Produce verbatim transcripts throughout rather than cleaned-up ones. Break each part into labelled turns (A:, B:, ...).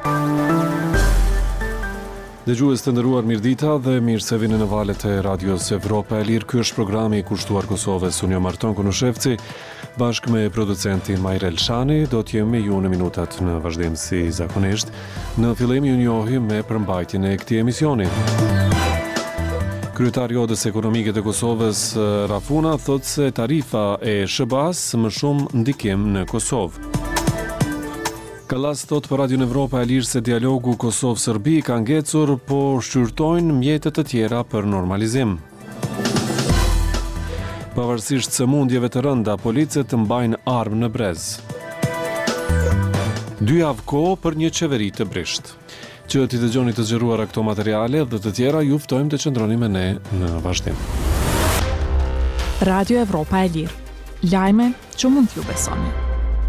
A: Dëgjues të nderuar, mirëdita dhe mirë se vini në valët e Radios Evropa e Lirë. Ky është programi i kushtuar Kosovës. Unë jam Marton Kunushevci, bashkë me producentin Majrel Shani, do të jemi ju në minutat në vazhdim si zakonisht. Në fillim ju njohim me përmbajtjen e këtij emisioni. Kryetari i Odës Ekonomike të Kosovës, Rafuna, thotë se tarifa e S B A-s më shumë ndikim në Kosovë. Kallas thot për Radio Evropa e Lirë se dialogu Kosovë-Serbi ka ngecur, po shqyrtojnë mjetet të tjera për normalizim. Pavarësisht sëmundjeve të rënda, policët mbajnë armë në brez. Dy javë kohë për një qeveri të brisht. Që t'i dëgjoni të zgjeruara këto materiale dhe të tjera, ju ftojmë të qëndroni me ne në vazhdim.
B: Radio Evropa e Lirë. Lajme që mund t'ju besoni.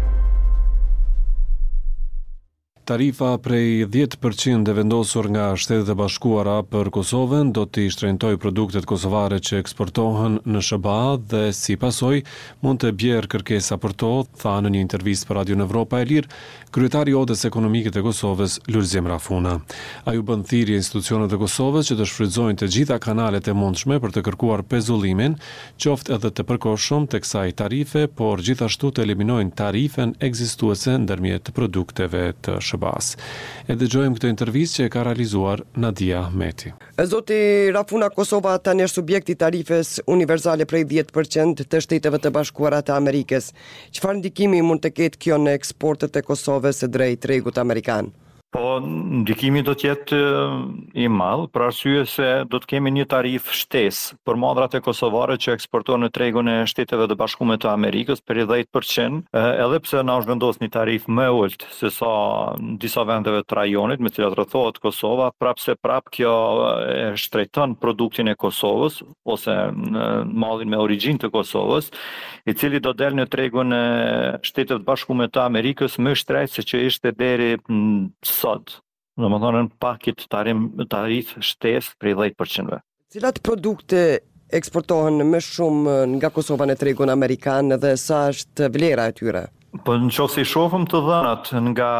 A: Tarifa prej dhjetë përqind e vendosur nga Shtetet e Bashkuara për Kosovën do t'i shtrenjtojë produktet kosovare që eksportohen në S B A dhe si pasojë mund të bjerë kërkesa për to, tha në një intervistë për Radio Evropa e Lirë kryetari i Odës Ekonomike të Kosovës, Lulzim Rafuna. Ai u bën thirrje institucionet e Kosovës që të shfrytëzojnë të gjitha kanalet e mundshme për të kërkuar pezullimin, qoftë edhe të përkohshëm të kësaj tarife, por gjithashtu të eliminojnë tarifen ekzistuese ndërmjet produkteve të S B A-s. E dëgjojmë këtë intervistë që e ka realizuar Nadia Ahmeti.
C: Zoti Rafuna, Kosova tani është subjekt i tarifes universale prej dhjetë përqind të Shteteve të Bashkuara të Amerikës. Çfarë ndikimi mund të ketë kjo në eksportet e Kosovës së drejt tregut amerikan?
D: Po, ndikimi do të jetë i madh, për arsye se do të kemi një tarifë shtesë për madhrat e kosovare që eksportohen në tregun e Shteteve të Bashkuara të Amerikës për dhjetë përqind, edhe pse na është vendosur një tarifë më e ulët se sa në disa vendeve të rajonit me të cilat rrethohet Kosova, prapse prap kjo e shtrejton produktin e Kosovës ose mallin me origjinë të Kosovës, i cili do del në tregun e Shteteve të Bashkuara të Amerikës më shtrejt se që ishte deri sot, në më thonë në pakit tarim, tarif shtes për dhjetë përqind.
C: Cilat produkte eksportohen më shumë nga Kosova në tregun amerikan dhe sa është vlera e tyre?
D: Po në qoftë se i shohim të dhënat nga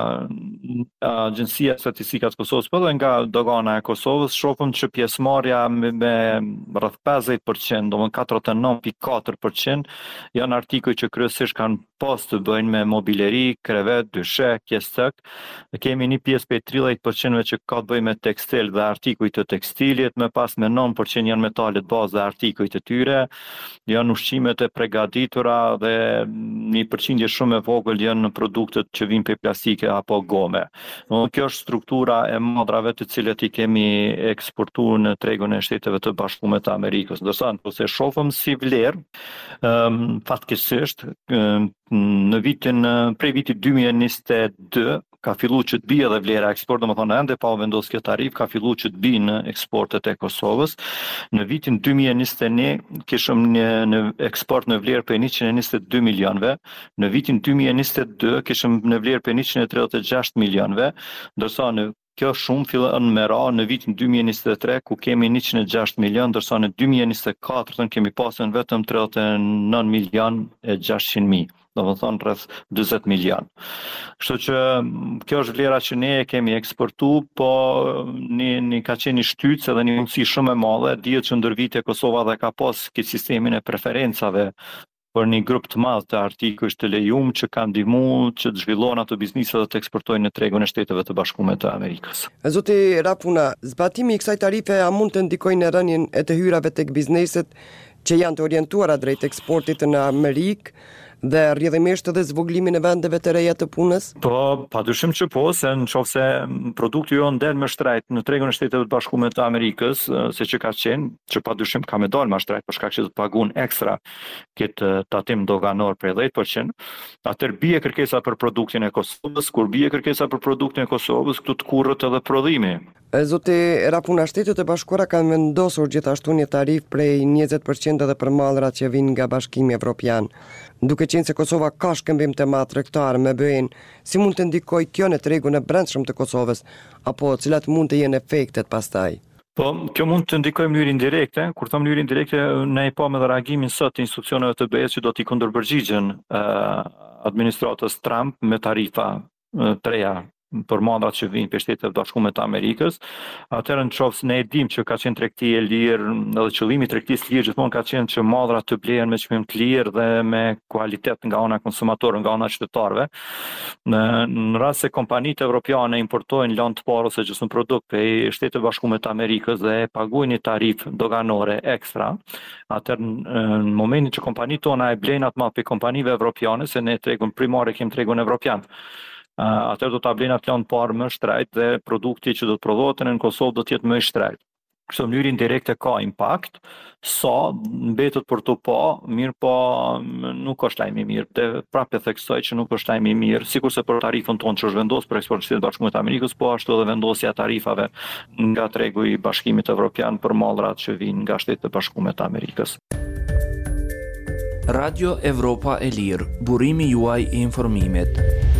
D: Agjencia e Statistikës së Kosovës, po dhe nga dogana e Kosovës, shohim që pjesëmarrja me, me rreth pesëdhjetë përqind, domethënë katërdhjetë e nëntë pikë katër përqind, janë artikuj që kryesisht kanë pas të bëjnë me mobileri, krevet, dyshe, kjestek. Kemi një pjesë për tridhjetë përqind që ka të bëjë me tekstil dhe artikuj të tekstilit, më pas me nëntë përqind janë metalet bazë dhe artikuj të tyre, janë ushqimet e përgatitura dhe një përqindje shumë e vogël janë në produktet që vijnë prej plastike apo gome. No, kjo është struktura e madrave të cilet i kemi eksportuar në tregun e Shteteve të Bashkuara të Amerikës. Ndërsa nëse shohim si vlerë, um, fatkeqësisht um, në vitin prej vitit dy mijë e njëzet e dy ka filluar që të bie edhe vlera eksport, domethënë ende pa u vendosur kjo tarif, ka filluar që të bijë në eksportet e Kosovës. Në vitin dy mijë e njëzet e një kishim një në eksport në vlerë për njëqind e njëzet e dy milionëve, në vitin dy mijë e njëzet e dy kishim në vlerë për njëqind e tridhjetë e gjashtë milionëve, ndërsa në kjo shumë fillon me ra në vitin dy mijë e njëzet e tre ku kemi njëqind e gjashtë milion, ndërsa në dy mijë e njëzet e katër kemi pasur vetëm tridhjetë e nëntë milion e gjashtëqind mijë. Do të thonë rreth dyzet milion. Kështu që kjo është vlera që ne e kemi eksportu, po një, një ka qenë një shtytës edhe një mundësi shumë e madhe. Dihet që ndër vite Kosova dhe ka pas këtë sistemin e preferencave për një grup të madh të artikujsh të lejuar që kanë ndihmuar që të zhvillohen ato biznise dhe të eksportojnë në tregun e Shteteve të Bashkuara të Amerikës.
C: Zoti Rafuna, zbatimi i kësaj tarife a mund të ndikojë në rënien e të hyrave tek bizneset që janë të orientuara drejt eksportit në Amerikë dhe rrjedhimisht edhe zvoglimin e vendeve të reja të punës?
D: Po, padyshim që po, se nëse produkti jo ndel më shtrejt në tregun e Shteteve të Bashkuara të Amerikës, se që ka qenë, që padyshim ka më dalë më shtrejt për shkak që do të paguën ekstra këtë tatim doganor për dhjetë përqind, atëherë bie kërkesa për produktin e Kosovës, kur bie kërkesa për produktin e Kosovës, këtu të kurrët edhe prodhimi.
C: Zoti Rafuna, Shtetet e Bashkuara kanë vendosur gjithashtu një tarif prej njëzet përqind edhe për mallrat që vijnë nga Bashkimi Evropian. Duke qenë se Kosova ka shkëmbim të madh tregtar me B E-n, si mund të ndikojë kjo në tregun e brendshëm të Kosovës, apo cilat mund të jenë efektet pastaj?
D: Po, kjo mund të ndikojë në mënyrë indirekte. Kur them mënyrë indirekte, ne i pam edhe reagimin sot të institucioneve të B E-s që do t'i kundërpërgjigjen uh, administratës Trump me tarifa uh, treja për mandrat që vinë për Shtetet e Bashkuara të Amerikës. Atëherë në qoftë se ne e dimë që ka qenë tregti e lirë, edhe qëllimi i tregtisë lirë gjithmonë ka qenë që mallrat të blehen me çmim të lirë dhe me kualitet nga ana e konsumatorëve, nga ana e qytetarëve. Në, në rast se kompanitë evropiane importojnë lanë të parë ose gjithë produkt prej Shtetet e Bashkuara të Amerikës dhe paguajnë një tarifë doganore ekstra, atëherë në momentin që kompanitë tona e blejnë atë madh pe kompanive evropiane, se ne tregun primare kemi tregun evropian. Uh, atëherë do ta blejnë atë lanë parë më shtrejt dhe produkti që do të prodhohet në Kosovë do të jetë më i shtrejt. Kështu në mënyrë indirekte ka impakt, sa mbetet për të pa, mirë po nuk është lajmi i mirë. Dhe prapë theksoj që nuk është lajmi i mirë, sikurse për tarifën tonë që është vendosur për eksport në Shtetet e Bashkuara të Amerikës, po ashtu edhe vendosja e tarifave nga tregu i Bashkimit Evropian për mallrat që vinë nga Shtetet e Bashkuara të Amerikës.
E: Radio Evropa e Lirë, burimi juaj i informimit.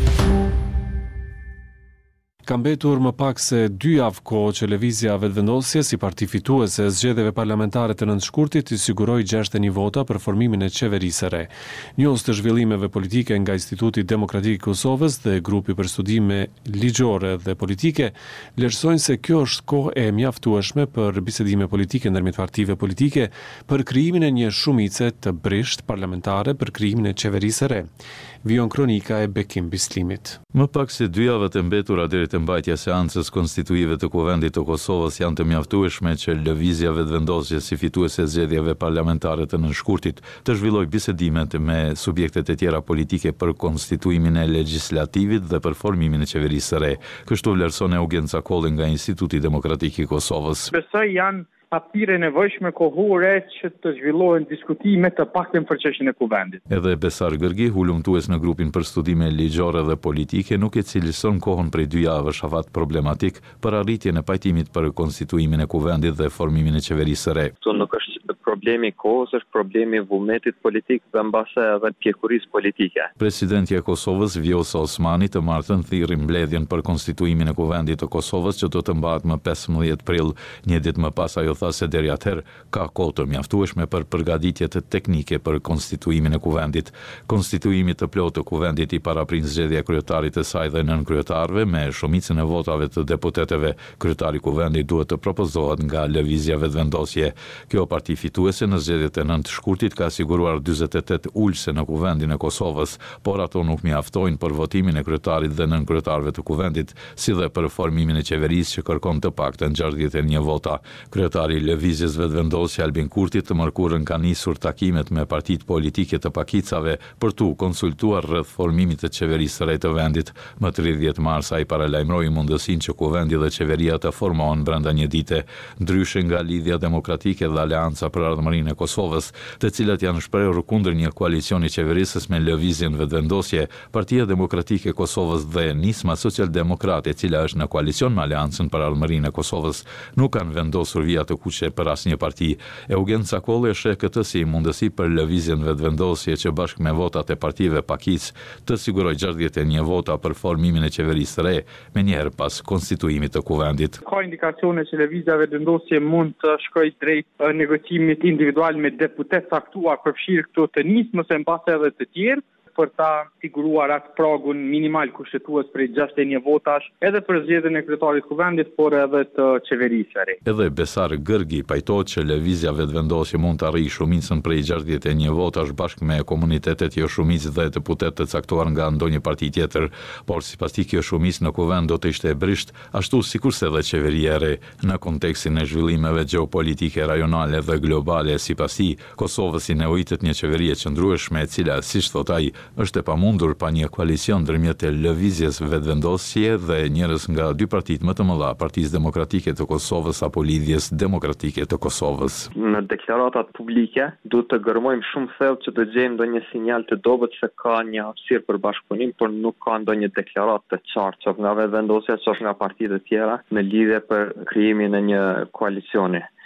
A: Ka mbetur më pak se dy javë kohë që Lëvizja Vetëvendosje si parti fituese e zgjedhjeve parlamentare të nëntëshkurtit i siguroi gjashtëdhjetë një vota për formimin e qeverisë së re. Njohës të zhvillimeve politike nga Instituti Demokratik i Kosovës dhe grupi për studime ligjore dhe politike vlerësojnë se kjo është kohë e mjaftueshme për bisedime politike ndërmjet partive politike për krijimin e një shumice të brisht parlamentare për krijimin e qeverisë së re. Vion kronika e Bekim Bislimit.
F: Më pak se dy javët e mbetura deri te mbajtja e seancës konstituive të Kuvendit të Kosovës janë të mjaftueshme që Lëvizja Vetëvendosje si fituese e zgjedhjeve parlamentare të nënshkurtit të zhvillojë bisedimet me subjektet e tjera politike për konstituimin e legjislativit dhe për formimin e qeverisë së re. Kështu vlerëson Eugen Cakolli nga Instituti Demokratik i Kosovës.
G: Besoj janë hapësirë e nevojshme kohore që të zhvillohen diskutime të paktën për çështjen e Kuvendit.
F: Edhe Besar Gërgi, hulumtues në grupin për studime ligjore dhe politike, nuk e cilëson kohën prej dy javësh afat problematik për arritjen e pajtimit për konstituimin e Kuvendit dhe formimin e qeverisë së re.
H: Kto nuk është problemi i kohës, është problemi i vullnetit politik dhe mbase edhe pjekurisë politike.
F: Presidentja e Kosovës Vjosa Osmani të martën thirrri mbledhjen për konstituimin e Kuvendit të Kosovës që do të mbahet më pesëmbëdhjetë prill, një ditë më pas ajo tha se deri atëherë ka kohë të mjaftueshme për përgatitjet teknike për konstituimin e Kuvendit. Konstituimi të plotë të Kuvendit i paraprin zgjedhja e kryetarit të saj dhe nën kryetarëve me shumicën e votave të deputetëve. Kryetari i Kuvendit duhet të propozohet nga Lëvizja Vetëvendosje. Kjo parti fituese në zgjedhjet e nëntë shkurtit ka siguruar dyzet e tetë ulëse në Kuvendin e Kosovës, por ato nuk mjaftojnë për votimin e kryetarit dhe nën kryetarëve të Kuvendit, si dhe për formimin e qeverisë që kërkon të paktën gjashtëdhjetë e një vota. Kryetari i Lëvizjes Vetëvendosje Albin Kurti të mërkurën ka nisur takimet me partitë politike të pakicave për tu konsultuar rreth formimit të qeverisë së re të vendit. Më tridhjetë mars ai paralajmëroi mundësinë që Kuvendi dhe qeveria të formohen brenda një dite, ndryshe nga Lidhja Demokratike dhe Aleanca për Ardhmërinë e Kosovës, të cilat janë shprehur kundër një koalicioni qeverisës me Lëvizjen Vetëvendosje. Partia Demokratike e Kosovës dhe Nisma Socialdemokrate, e cila është në koalicion me Aleancën për Ardhmërinë e Kosovës, nuk kanë vendosur vija të kuqe për asnjë parti. Eugen Cakolli sheh këtë si mundësi për Lëvizjen Vetëvendosje që bashkë me votat e partive pakic të sigurojë gjashtëdhjetë e një vota për formimin e qeverisë së re, menjëherë pas konstituimit të Kuvendit.
G: Ka indikacione që Lëvizja Vetëvendosje mund të shkojë drejt negocimit individual me deputet caktuar përfshirë këto të nismës e mbase edhe të tjerë, për ta siguruar atë pragun minimal kushtetues për gjashtëdhjetë e një votash, edhe për zgjedhjen e kryetarit të Kuvendit, por edhe të qeverisë së re.
F: Edhe Besar Gërgi pajtohet që Lëvizja Vetëvendosje mund të arrijë shumicën prej gjashtëdhjetë e një votash bashkë me komunitetet jo shumicë dhe deputet të caktuar nga ndonjë parti tjetër, por sipas tij kjo shumicë në Kuvend do të ishte e brisht, ashtu sikurse edhe qeveria e re. Në kontekstin e zhvillimeve gjeopolitike rajonale dhe globale, sipas tij, Kosovës i nevojitet një qeveri e qëndrueshme e cila, siç thot ai, është e pamundur pa një koalicion ndërmjet e Lëvizjes Vetëvendosje dhe njerëz nga dy partitë më të mëdha, Partisë Demokratike të Kosovës apo Lidhjes Demokratike të Kosovës.
H: Në deklaratat publike duhet të gërmojmë shumë thellë që të gjejmë ndonjë sinjal të dobët se ka një hapësirë për bashkëpunim, por nuk ka ndonjë deklaratë të qartë, qoftë nga Vetëvendosja, qoftë nga partitë të tjera, në lidhje për krijimin e një koalicioni.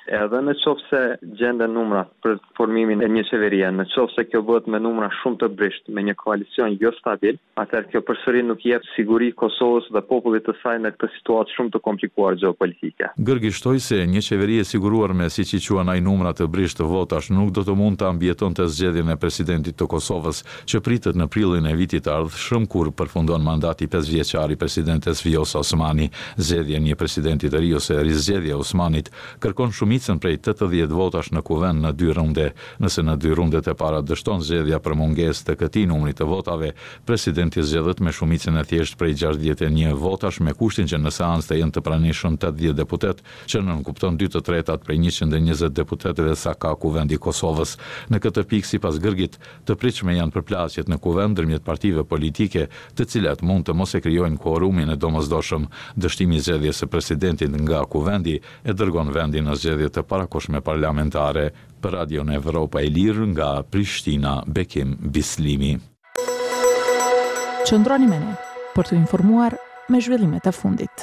H: Edhe në qoftë se gjenden numra për formimin e një qeverie, në qoftë se kjo bëhet me numra shumë të brisht, me një koalicion jo stabil, atëherë kjo përsëri nuk jep siguri Kosovës dhe popullit të saj në këtë situatë shumë të komplikuar gjeopolitike.
F: Gërgji shtoi se një qeveri e siguruar me siç i quajnë ai numra të brisht të votash nuk do të mund të ambijetonte zgjedhjen e presidentit të Kosovës, që pritet në prillin e vitit të ardhshëm kur përfundon mandati pesë vjeçar i presidentes Vjosa Osmani. Zgjedhja e një presidenti të ri ose rizgjedhja e Osmanit kërkon shumicën prej tetëdhjetë votash në kuvend në dy runde. Nëse në dy rundet e para dështon zgjedhja për mungesë të këtij numri të votave, presidenti zgjedhet me shumicën e thjeshtë prej gjashtëdhjetë e një votash, me kushtin që në seancë të jenë të pranishëm tetëdhjetë deputet, që nënkupton dy të tretat prej njëqind e njëzet deputetëve sa ka kuvendi i Kosovës. Në këtë pikë, sipas Gërgit, të pritshme janë përplasjet në kuvend ndërmjet partive politike, të cilat mund të mos e krijojnë quorumin e domosdoshëm. Dështimi i zgjedhjes së presidentit nga kuvendi e dërgon vendin në zgjedhje të parakohshme parlamentare. Për Radion Evropa e Lirë nga Prishtina, Bekim Bislimi.
B: Qëndroni me ne për të informuar me zhvillimet e fundit.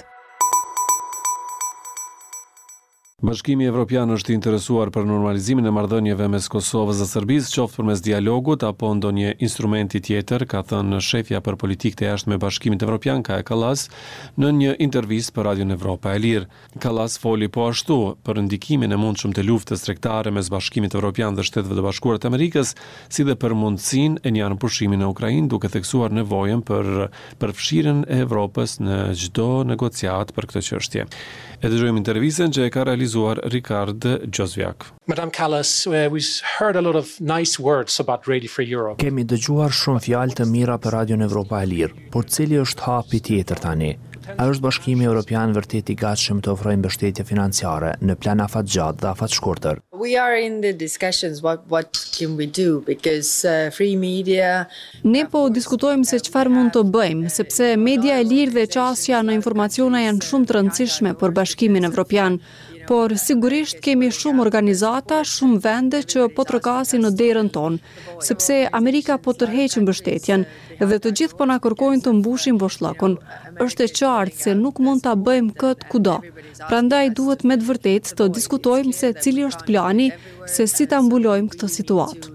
A: Bashkimi Evropian është interesuar për normalizimin e marrëdhënieve mes Kosovës dhe Serbisë, qoftë përmes dialogut apo ndonjë instrumenti tjetër, ka thënë shefja për politikë të jashtme e Bashkimit Evropian, Kaja Kallas, në një intervistë për Radion Evropa e Lirë. Kallas foli po ashtu për ndikimin e mundshëm të luftës tregtare mes Bashkimit Evropian dhe Shteteve të Bashkuara të Amerikës, si dhe për mundësinë e një anëpushimi në Ukrainë, duke theksuar nevojën për përfshirjen e Evropës në çdo negociat për këtë çështje. E dëgjojmë intervistën që e ka realizuar Rikard Gjozvjak.
I: Madam Kallas, uh, we've heard a lot of nice words about Radio Free Europe.
E: Kemi dëgjuar shumë fjalë të mira për Radion Evropa e Lirë, por cili është hapi tjetër tani? A është Bashkimi Evropian vërtet i gatshëm të ofrojë mbështetje financiare në plan afatgjatë dhe afatshkurtër?
J: We are in the discussions what what can we do because uh, free media.
K: Ne po diskutojmë se çfarë mund të bëjmë, sepse media e lirë dhe qasja në informacione janë shumë të rëndësishme për Bashkimin Evropian. Por sigurisht kemi shumë organizata, shumë vende që po trokasin në derën tonë, sepse Amerika po tërheq mbështetjen dhe të gjithë po na kërkojnë të mbushim boshllëkun. Është e qartë se nuk mund ta bëjmë këtë kudo. Prandaj duhet me të vërtetë të diskutojmë se cili është plani, se si ta mbulojmë këtë situatë.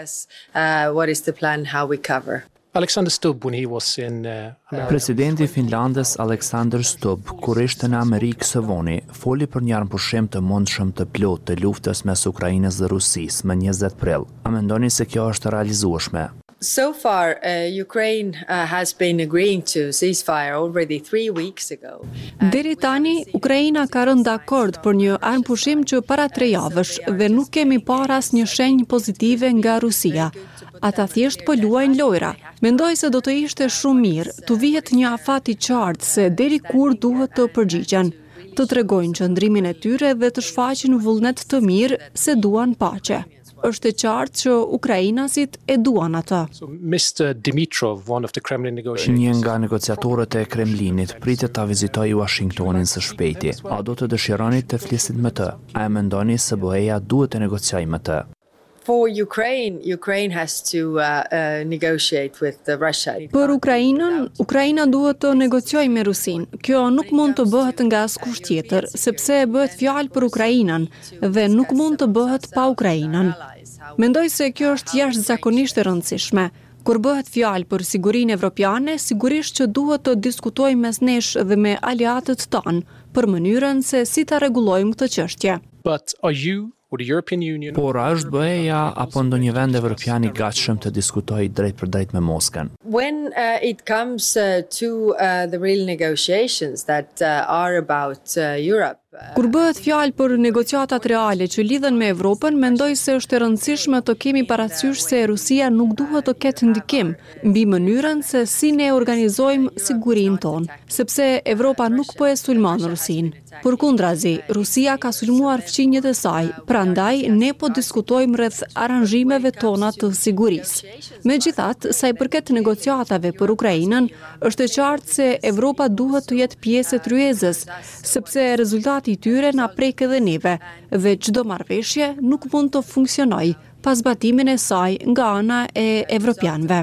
I: Alexander Stubb, when he was in uh, America.
E: Presidenti Finlandës Alexander Stubb, kur ishte në Amerikë së Voni, foli për një armëpushim të mundshëm të plotë të luftës mes Ukrainës dhe Rusisë më njëzet prill. A mendoni se kjo është realizueshme?
J: So far, uh, Ukraine uh, has been agreeing to ceasefire already three weeks ago.
K: Deri tani, Ukraina ka rënë dakord për një armëpushim që para tre javësh dhe nuk kemi parë asnjë shenjë pozitive nga Rusia. Ata thjesht po luajnë lojra. Mendoj se do të ishte shumë mirë të vihet një afat i qartë se deri kur duhet të përgjigjen, të tregojnë qëndrimin e tyre dhe të shfaqin vullnet të mirë se duan paqe. Është e qartë që ukrainasit e duan atë.
I: So, mister Dimitrov, one of the Kremlin negotiators.
E: Një nga negociatorët e Kremlinit pritet ta vizitojë Washingtonin së shpejti. A do të dëshironi të flisit me të? A e mendoni se B E-ja duhet të negociojë me të?
J: For Ukraine, Ukraine has to uh, uh, negotiate with the Russia.
K: Për Ukrainën, Ukraina duhet të negociojë me Rusin. Kjo nuk mund të bëhet nga askush tjetër, sepse bëhet fjalë për Ukrainën dhe nuk mund të bëhet pa Ukrainën. Mendoj se kjo është jashtëzakonisht e rëndësishme. Kur bëhet fjalë për sigurinë evropiane, sigurisht që duhet të diskutojmë mes nesh dhe me aleatët tanë për mënyrën se si ta rregullojmë këtë çështje.
I: But are you or the European Union?
E: Por a është B E-ja apo ndonjë vend evropian i gatshëm të diskutojë drejt për drejt me Moskën?
J: When uh, it comes uh, to uh, the real negotiations that uh, are about uh, Europe.
K: Kur bëhet fjalë për negociatat reale që lidhen me Evropën, mendoj se është e rëndësishme të kemi parasysh se Rusia nuk duhet të ketë ndikim mbi mënyrën se si ne organizojmë sigurinë tonë, sepse Evropa nuk po e sulmon Rusinë. Përkundrazi, Rusia ka sulmuar fqinjet e saj, prandaj ne po diskutojmë rreth aranzhimeve tona të sigurisë. Megjithatë, sa i përket negociatave për Ukrainën, është e qartë se Evropa duhet të jetë pjesë e tryezës, sepse rezultati i tyre na prek edhe neve dhe çdo marrëveshje nuk mund të funksionojë pas zbatimin e saj nga ana e evropianëve.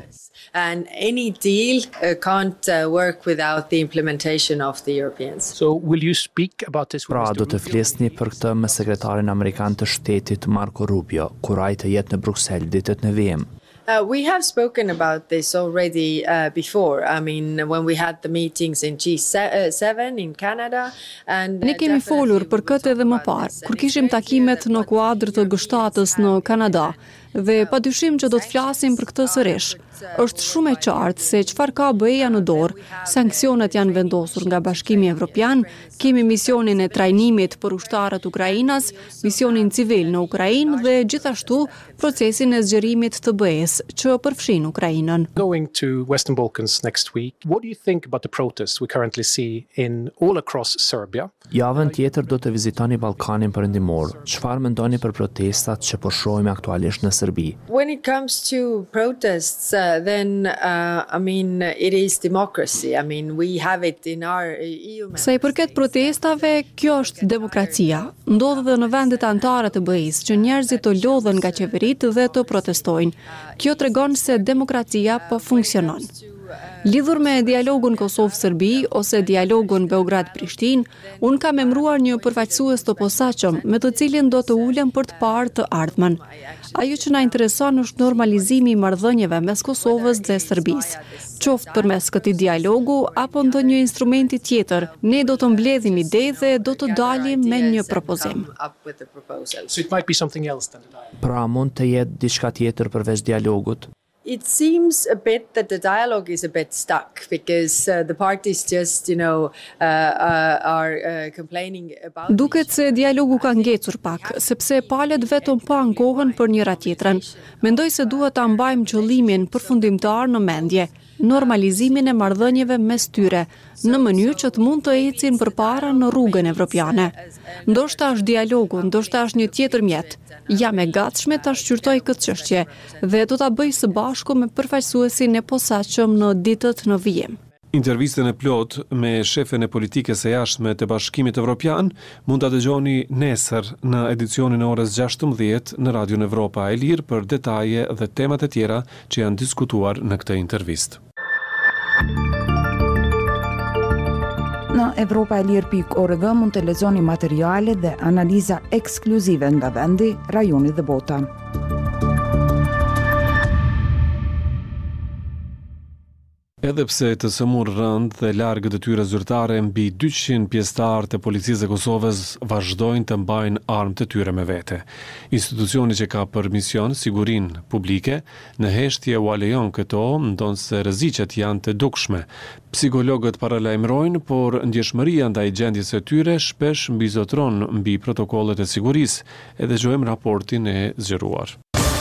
J: and any deal uh, can't uh, work without the implementation of the Europeans.
I: So will you speak about this with
E: Pra
I: Mister
E: do të flisni për këtë me sekretarin amerikan të shtetit Marco Rubio, kur ai të jetë në Bruksel ditët në vijim.
J: Uh, we have spoken about this already uh, before. I mean, when we had the meetings in G seven in Canada. And, uh,
K: Ne kemi folur për këtë edhe më parë, kur kishim takimet në kuadër të G shtatës në Kanada, dhe padyshim që do të flasim për këtë sërish. Është shumë e qartë se çfarë ka B E-ja në dorë, sanksionet janë vendosur nga Bashkimi Evropian, kemi misionin e trajnimit për ushtarët Ukrainas, misionin civil në Ukrainë dhe gjithashtu procesin e zgjerimit të B E-s që përfshin Ukrainën.
I: Going to Western Balkans next week, what do you think about the protests we currently see in all across Serbia?
E: Javën tjetër do të vizitoni Ballkanin Perëndimor. Çfarë mendoni për protestat që po shohim aktualisht në Serbi?
J: When it comes to protests, uh, then uh, I mean it is democracy. I mean we have it in our E U.
K: Sa i përket protestave, kjo është demokracia. Ndodh edhe në vendet anëtare të B E-s që njerëzit të lodhen nga qeveritë dhe të protestojnë. Kjo tregon se demokracia po funksionon. Lidhur me dialogun Kosovë-Serbi ose dialogun Beograd-Prishtinë, unë kam emëruar një përfaqësues të posaçëm me të cilin do të ulem për të parë të ardhmen. Ajo që na intereson është normalizimi i marrëdhënieve mes Kosovës dhe Serbisë. Qoftë përmes këtij dialogu apo ndonjë instrumenti tjetër, ne do të mbledhim ide dhe do të dalim me një propozim.
I: So it might be something else than the dialogue.
E: Pra mund të jetë diçka tjetër përveç dialogut.
J: It seems a bit that the dialogue is a bit stuck because uh, the parties just, you know, uh, uh, are uh, complaining about.
K: Duket se dialogu ka ngecur pak, sepse palët vetëm po ankohen për njëra tjetrën. Mendoj se duhet ta mbajmë qëllimin përfundimtar në mendje, normalizimin e marrëdhënieve mes tyre, në mënyrë që të mund të ecin përpara në rrugën evropiane. Ndoshta është dialogu, ndoshta është një tjetër mjet. Jam e gatshme ta shqyrtoj këtë çështje dhe do ta bëj së bashku me përfaqësuesin e posaçëm në ditët në vijim.
A: Intervistën e plot me shefen e politikës së jashtme të Bashkimit Evropian mund ta dëgjoni nesër në edicionin e orës gjashtëmbëdhjetë në Radion Evropa e Lirë për detaje dhe temat e tjera që janë diskutuar në këtë intervistë.
L: Në evropa e lirë pikë org mund të lexoni materiale dhe analiza ekskluzive nga vendi, rajoni dhe bota.
A: Edhe pse të sëmur rënd dhe largë detyra zyrtare, mbi dyqind pjesëtarë të policisë e Kosovës vazhdojnë të mbajnë armë të tyre me vete. Institucioni që ka për mision sigurinë publike në heshtje u alejon këto, ndonse rreziqet janë të dukshme. Psikologët paralajmërojnë, por ndjeshmëria ndaj gjendjes së tyre shpesh mbizotron mbi protokollet e sigurisë. E dëgjojmë raportin e zgjeruar.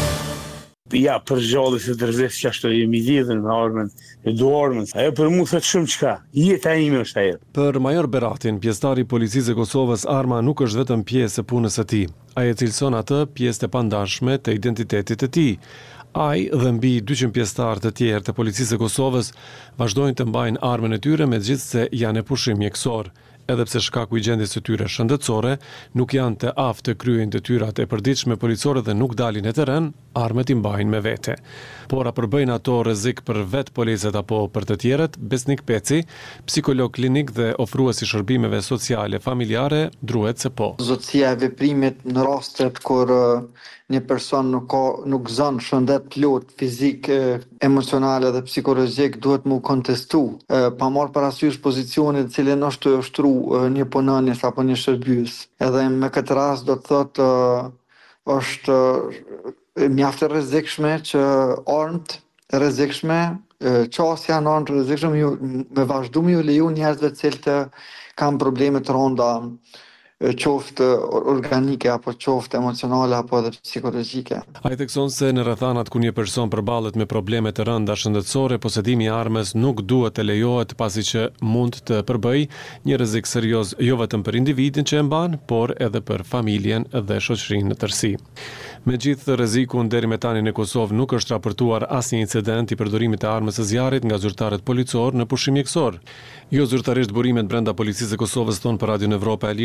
M: Ja, për gjalli se të rëzes që ashtë jemi lidhen me armën e duarmën. Ajo për mu thët shumë qka, jeta ime është ajo.
A: Për Major Beratin, pjesëtari i policisë e Kosovës, arma nuk është vetëm pjesë e punës së tij. Ai e cilëson atë pjesë të pandashme të identitetit të tij. Ai dhe mbi dyqind pjesëtarë të tjerë të policisë e Kosovës vazhdojnë të mbajnë armën e tyre megjithse janë e pushim mjekësor. Edhe pse shkaku i gjendjes së tyre shëndetësore nuk janë të aftë të kryejnë detyrat e përditshme policore dhe nuk dalin në terren, armët i mbajnë me vete. Por a përbëjnë ato rrezik për vetë policët apo për të tjerët? Besnik Peci, psikolog klinik dhe ofruesi shërbimeve sociale familjare, druhet se po.
N: Zotësia e veprimit në rastet kur një person nuk ka nuk zon shëndet plot fizik, emocionale dhe psikologjik duhet mu kontestu, pa marrë parasysh pozicionit cilin është të ushtru një punonjës apo një shërbyes. Edhe me këtë rast do të thotë është mjaft e rrezikshme që armët e rrezikshme, qasja në armë të rrezikshme me vazhdu me ju leju njerëzve të cilët kanë probleme të rënda, qoftë organike apo qoftë emocionale apo edhe psikologjike.
A: Ai thekson se në rrethanat ku një person përballet me probleme të rënda shëndetësore, posedimi i armës nuk duhet të lejohet pasi që mund të përbëjë një rrezik serioz jo vetëm për individin që e mban, por edhe për familjen dhe shoqërinë në tërësi. Megjithë rrezikun deri me tani në Kosovë nuk është raportuar asnjë incident i përdorimit të armës së zjarrit nga zyrtarët policor në pushim mjekësor. Jo zyrtarisht burimet brenda policisë së Kosovës thon për Radion Evropa e Lirë se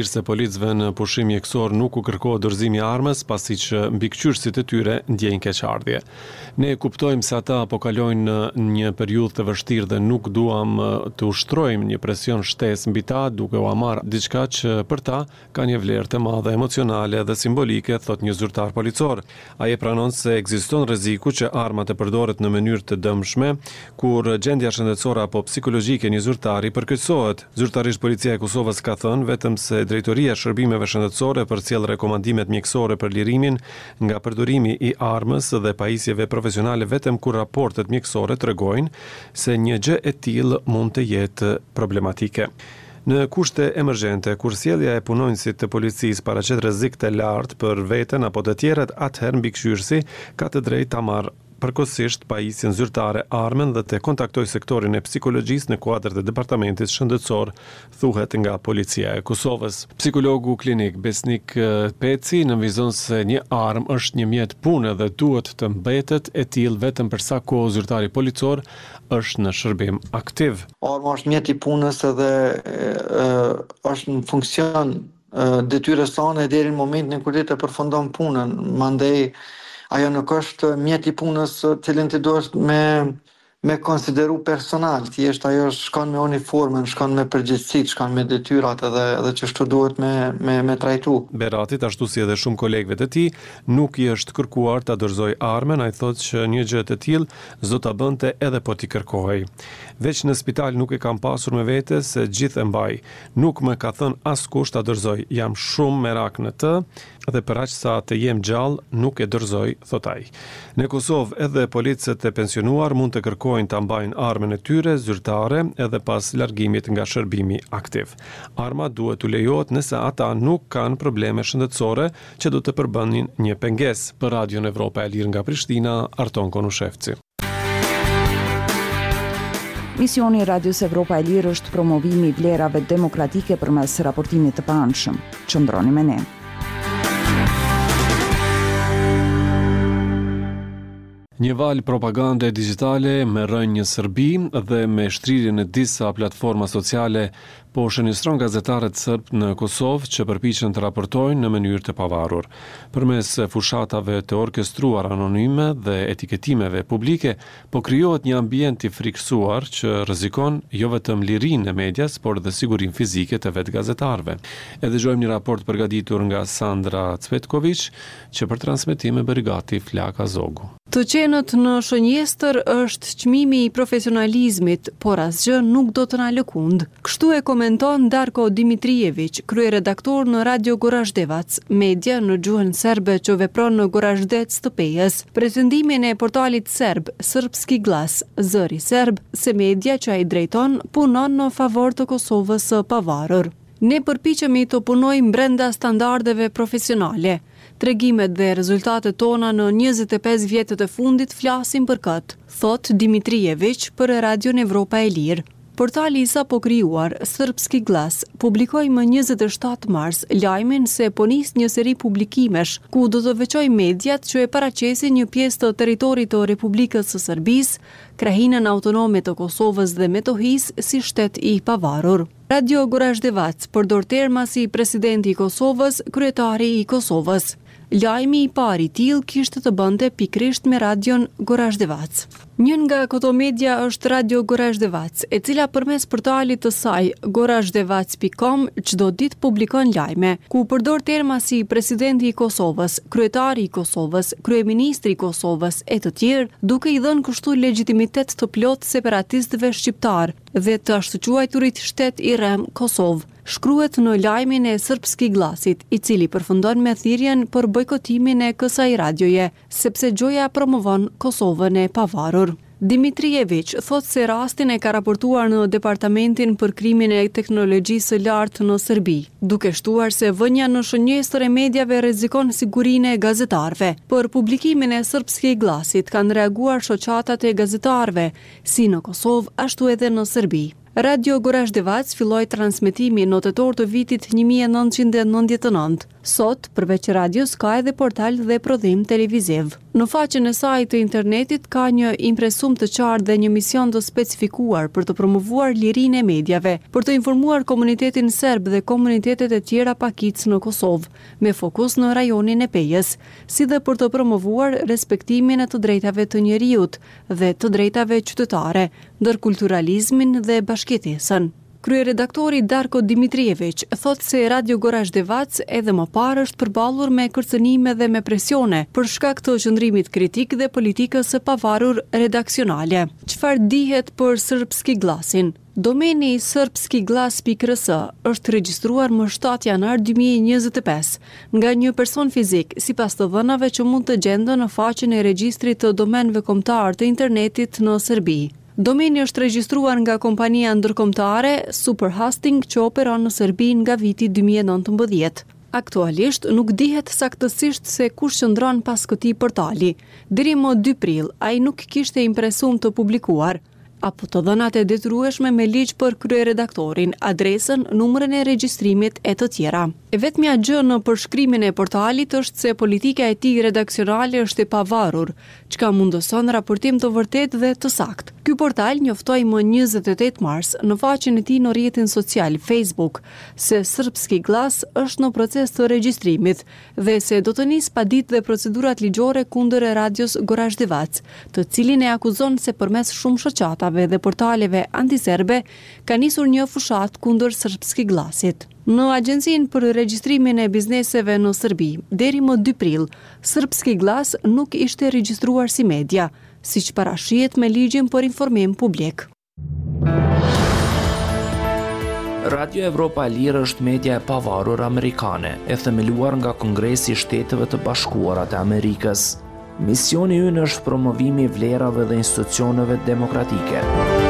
A: policëve në pushim mjekësor nuk u kërkohet dorëzimi i armës, pasi që mbikëqyrësit e tyre ndjejnë keqardhje. Ne kuptojmë se ata po kalojnë në një periudhë të vështirë dhe nuk duam të ushtrojmë një presion shtesë mbi ta, duke u marrë diçka që për ta ka një vlerë të madhe emocionale dhe simbolike, thot një zyrtar policor. Ai e pranon se ekziston rreziku që armat të përdoret në mënyrë të dëmshme, kur gjendja shëndetësore apo psikologjike e një zyrtari përkeqësohet. Zyrtarisht Policia e Kosovës ka thënë vetëm se Drejtoria e Shërbimeve Shëndetësore përcjell rekomandimet mjekësore për lirimin nga përdorimi i armës dhe pajisjeve profesionale vetëm kur raportet mjekësore tregojnë se një gjë e tillë mund të jetë problematike. Në kushte emergjente, kur sjellja e punonjësit të policisë paraqet rrezik të lartë për veten apo të tjerët, atëherë mbikëqyrësi ka të drejtë ta marrë përkohësisht pajisjen zyrtare armën dhe të kontaktoj sektorin e psikologjisë në kuadër të departamentit shëndetësor, thuhet nga Policia e Kosovës. Psikologu klinik Besnik Peci nënvizon se një armë është një mjet pune dhe duhet të mbetet e tillë vetëm për sa kohë zyrtari policor është në shërbim aktiv.
N: Arma është mjet i punës edhe e, është në funksion detyrës sane deri në momentin kur të përfundon punën, mandej ajo nuk është mjet i punës cilin të duhet me, me konsideru personal, thjesht ajo shkon me uniformën, shkon me përgjegjësitë, shkon me detyrat edhe, edhe që shtu duhet me, me, me trajtu.
A: Beratit, ashtu si edhe shumë kolegëve të tij, nuk i është kërkuar ta dorëzoj armën, ai thotë që një gjë të tillë do ta bënte edhe po t'i kërkohej. Veç në spital nuk e kam pasur me vete se gjithë e mbaj. Nuk më ka thënë askush ta dorëzoj. Jam shumë merak në të dhe për aq sa të jem gjallë nuk e dorëzoj, thot ai. Në Kosovë edhe policët e pensionuar mund të kërkojnë ta mbajnë armën e tyre zyrtare edhe pas largimit nga shërbimi aktiv. Arma duhet të lejohet nëse ata nuk kanë probleme shëndetësore që do të përbënin një pengesë. Për Radion Evropa e Lirë nga Prishtina, Arton Konushevci.
L: Misioni i Radios Evropa e Lirë është promovimi i vlerave demokratike përmes raportimit të paanshëm. Qëndroni me ne.
A: Një val propagande digitale me rënjë Serbi dhe me shtrirjen e disa platforma sociale po shënjestron gazetarët serb në Kosovë që përpiqen të raportojnë në mënyrë të pavarur. Përmes fushatave të orkestruar anonime dhe etiketimeve publike, po krijohet një ambient i frikësuar që rrezikon jo vetëm lirinë e medias, por dhe sigurinë fizike të vetë gazetarëve. E dëgjojmë një raport përgatitur nga Sandra Cvetković, që për transmetim e bëri gati Flaka Zogu.
K: Të qenët në shënjestër është çmimi i profesionalizmit, por asgjë nuk do të na lëkund. Kështu e komenton Darko Dimitrijević, kryeredaktor në Radio Gorazdevac, media në gjuhën serbe që vepron në Gorazdec të Pejës. Pretendimin e portalit serb Srpski glas, zëri serb, se media që ai drejton punon në favor të Kosovës së pavarur. Ne përpiqemi të punojmë brenda standardeve profesionale. Tregimet dhe rezultatet tona në njëzet e pesë vjetët e fundit flasin për këtë, thot Dimitrijević për Radion Evropa e Lirë. Portali i sapo krijuar, Srpski glas, publikoi më njëzet e shtatë mars lajmin se po nis një seri publikimesh ku do të veçoj mediat që e paraqesin një pjesë të territorit të Republikës së Serbisë, krahinën autonome të Kosovës dhe Metohisë si shtet i pavarur. Radio Gorazdevac përdor terma si presidenti i Kosovës, kryetari i Kosovës. Lajmi i pari till kishte të bënte pikrisht me Radion Gorazdevac. Njën nga këto media është Radio Gorazdevac, e cila përmes portalit të saj gorazdevac pikë com çdo ditë publikon lajme, ku përdor terma si presidenti i Kosovës, kryetari i Kosovës, kryeministri i Kosovës e të tjerë, duke i dhënë kështu legjitimitet të plot separatistëve shqiptar dhe të ashtuquajturit shtet i rrem Kosovë. Shkruhet në lajmin e Srpski glasit, i cili përfundon me thirrjen për bojkotimin e kësaj radioje, sepse gjoja promovon Kosovën e pavarur. Dimitrijević thot se rastin e ka raportuar në Departamentin për krimin e teknologjisë së lartë në Serbi, duke shtuar se vënia në shënjestër e mediave rrezikon sigurinë e gazetarëve. Për publikimin e Srpski glasit kanë reaguar shoqatat e gazetarëve, si në Kosovë ashtu edhe në Serbi. Radio Gorazdevac filloi transmetimin në tetor të vitit një mijë e nëntëqind e nëntëdhjetë e nëntë. Sot, përveç radios, ka edhe portal dhe prodhim televiziv. Në faqen e saj të internetit ka një impresum të qartë dhe një mision të specifikuar për të promovuar lirinë e mediave, për të informuar komunitetin serb dhe komunitetet e tjera pakic në Kosovë, me fokus në rajonin e Pejës, si dhe për të promovuar respektimin e të drejtave të njeriut dhe të drejtave qytetare, ndërkulturalizmin dhe bashkëjetesën. Kryeredaktori Darko Dimitrijević thot se Radio Gorazdevac edhe më parë është përballur me kërcënime dhe me presione për shkak të qëndrimit kritik dhe politikës së pavarur redaksionale. Çfarë dihet për Srpski glasin? Domeni srpskiglas pikë r s është regjistruar më shtatë janar dy mijë e njëzet e pesë nga një person fizik, sipas të dhënave që mund të gjenden në faqen e regjistrit të domenëve kombëtar të internetit në Serbi. Domeni është regjistruar nga kompania ndërkombëtare Superhosting që operon në Serbi nga viti dy mijë e nëntëmbëdhjetë. Aktualisht nuk dihet saktësisht se kush qëndron pas këtij portali. Deri më dy prill ai nuk kishte impresum të publikuar apo të dhënat e detyrueshme me ligj për kryeredaktorin, adresën, numrin e regjistrimit e të tjera. E vetmja gjë në përshkrimin e portalit është se politika e tij redaksionale është e pavarur, çka mundëson raportim të vërtetë dhe të saktë. Ky portal njoftoi më njëzet e tetë mars në faqen e tij në rrjetin social Facebook se Srpski glas është në proces të regjistrimit dhe se do të nisë paditë dhe procedurat ligjore kundër e radios Gorazdevac, të cilin e akuzon se përmes shumë shoqatave dhe portaleve antiserbe ka nisur një fushat kundër Srpski glasit. Në Agjencinë për regjistrimin e bizneseve në Serbi, deri më dy prill, Srpski glas nuk ishte regjistruar si media, siç parashihet me ligjin për informim publik.
E: Radio Evropa e Lirë është media e pavarur amerikane, e themeluar nga Kongresi i Shteteve të Bashkuara të Amerikës. Misioni ynë është promovimi i vlerave dhe institucioneve demokratike.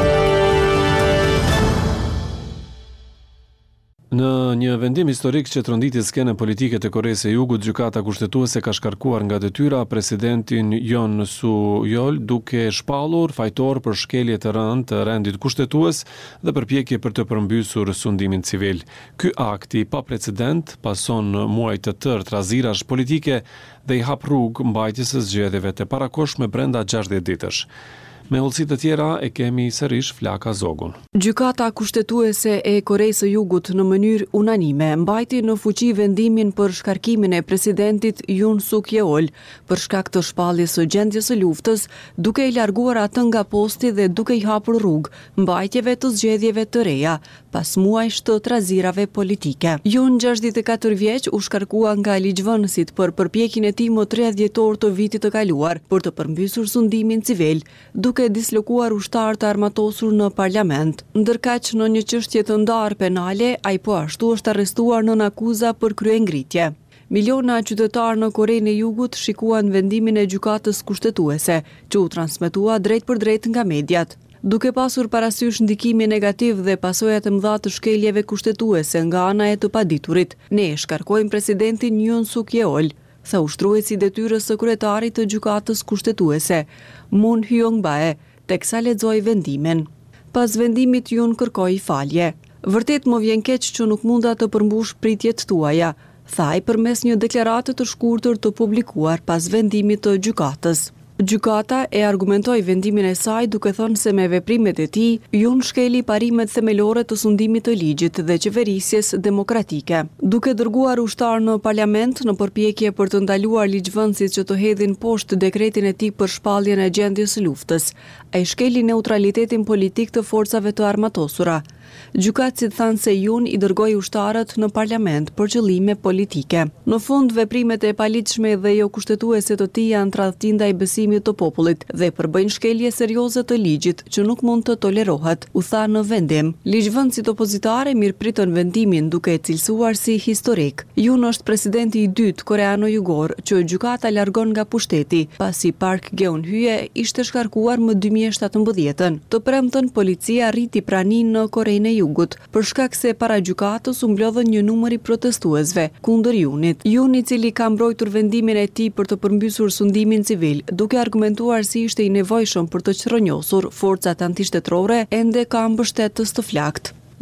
A: Në një vendim historik që tronditi skenën politike të Koresë së Jugut, gjykata kushtetuese ka shkarkuar nga detyra presidentin Yoon Suk-yeol duke shpallur fajtor për shkelje të rënd të rendit kushtetues dhe përpjekje për të përmbysur sundimin civil. Ky akti pa precedent pason muaj të tërë trazirash politike dhe i hap rrugë mbajtjes së zgjedhjeve të parakohshme brenda gjashtëdhjetë ditësh. Me hollësi të tjera e kemi sërish Flaka Zogun.
K: Gjykata kushtetuese e Koresë së Jugut në mënyrë unanime mbajti në fuqi vendimin për shkarkimin e presidentit Yoon Suk-yeol për shkak të shpalljes së gjendjes së luftës, duke i larguar atë nga posti dhe duke i hapur rrugë mbajtjeve të zgjedhjeve të reja pas muajsh të trazirave politike. Yoon, gjashtëdhjetë e katër vjeç, u shkarkua nga ligjvënësit për përpjekjen e tij më tre dhjetor të vitit të kaluar për të përmbysur sundimin civil, duke dislokuar ushtar të armatosur në parlament. Ndërkaq në një çështje të ndarë penale, ai po ashtu është arrestuar nën akuza për kryengritje. Miliona qytetarë në Korenë e Jugut shikuan vendimin e gjykatës kushtetuese, që u transmetua drejt për drejt nga mediat. Duke pasur parasysh ndikimi negativ dhe pasojat e mëdha të shkeljeve kushtetuese nga ana e të paditurit, ne e shkarkojmë presidentin Yoon Suk-yeol, tha ushtruesi i detyrës së kryetarit të gjykatës kushtetuese, Moon Hyung-bae, teksa lexoi vendimin. Pas vendimit Yoon kërkoi falje. Vërtet më vjen keq që nuk munda të përmbush pritjet tuaja, tha ai përmes një deklarate të shkurtër të publikuar pas vendimit të gjykatës. Gjykata e argumentoi vendimin e saj duke thënë se me veprimet e tij, Yoon shkeli parimet themelore të sundimit të ligjit dhe qeverisjes demokratike. Duke dërguar ushtar në parlament në përpjekje për të ndaluar ligjvënësit që të hedhin poshtë dekretin e tij për shpalljen e gjendjes së luftës, ai shkeli neutralitetin politik të forcave të armatosura. Gjykatësit thanë se Yoon i dërgoi ushtarët në parlament për qëllime politike. Në fund, veprimet e paligjshme dhe jo kushtetuese të tij janë tradhti ndaj besimit të popullit dhe përbëjnë shkelje serioze të ligjit që nuk mund të tolerohet, u tha në vendim. Ligjvënësit opozitare mirëpritën vendimin duke e cilësuar si historik. Yoon është presidenti i dytë koreano-jugor që gjykata largon nga pushteti, pasi Park Geun-hye ishte shkarkuar më dy mijë e shtatëmbëdhjetën. Të premtën policia rriti praninë në Korenë e Jugut për shkak se para gjykatës u mblodhën një numër i protestuesve kundër Yoonit. Yoon, i cili ka mbrojtur vendimin e tij për të përmbysur sundimin civil, duke argumentuar si ishte i nevojshëm për të çrronjosur forcat antishtetrore, ende ka mbështetës të flakt.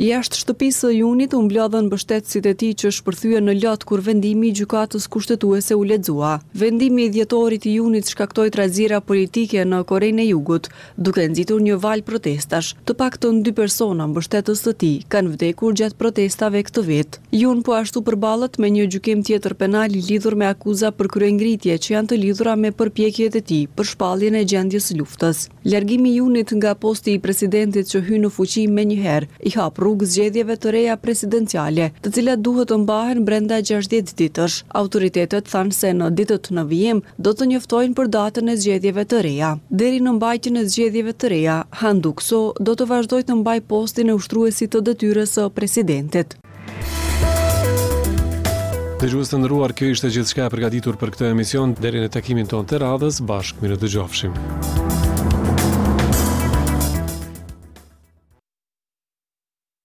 K: Jashtë shtëpisë së Junit u mblodhën mbështetësit e tij që shpërthyen në lot kur vendimi i gjykatës kushtetuese u lexua. Vendimi i dhjetorit i Junit shkaktoi trazira politike në Korenë e Jugut, duke nxitur një val protestash. Të paktën dy persona mbështetës të tij kanë vdekur gjatë protestave këtë vit. Jun po ashtu përballet me një gjykim tjetër penal i lidhur me akuza për kryengritje që janë të lidhura me përpjekjet e tij për shpalljen e gjendjes së luftës. Largimi i Junit nga posti i presidentit që hyn në fuqi menjëherë i hap rrugë zgjedhjeve të reja presidenciale, të cilat duhet të mbahen brenda gjashtëdhjetë ditësh. Autoritetet thanë se në ditët në vijim do të njoftojnë për datën e zgjedhjeve të reja. Deri në mbajtjen e zgjedhjeve të reja, Han Duck-soo do të vazhdojë të mbajë postin e ushtruesit të detyrës së presidentit.
A: Dëgjues të nderuar, kjo ishte gjithçka e përgatitur për këtë emision. Deri në takimin tonë të radhës, bashkë mirë dëgjofshim.